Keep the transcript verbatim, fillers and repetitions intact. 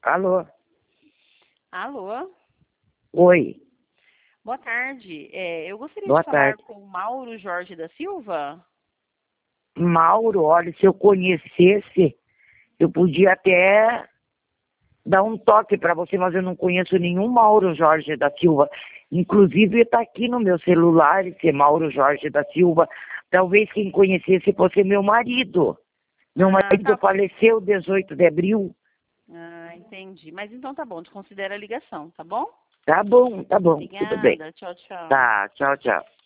Alô? Alô? Oi, Boa tarde. É, eu gostaria boa de falar tarde. com o Mauro Jorge da Silva. Mauro, olha, se eu conhecesse, eu podia até dar um toque para você, mas eu não conheço nenhum Mauro Jorge da Silva. Inclusive, está aqui no meu celular esse Mauro Jorge da Silva. Talvez quem conhecesse fosse meu marido. Meu Ah, marido tá. faleceu dezoito de abril. Ah, entendi. Mas então tá bom, desconsidera a ligação, tá bom? Tá bom, tá bom, tudo bem. Obrigada. Tchau, tchau. Tá, tchau, tchau.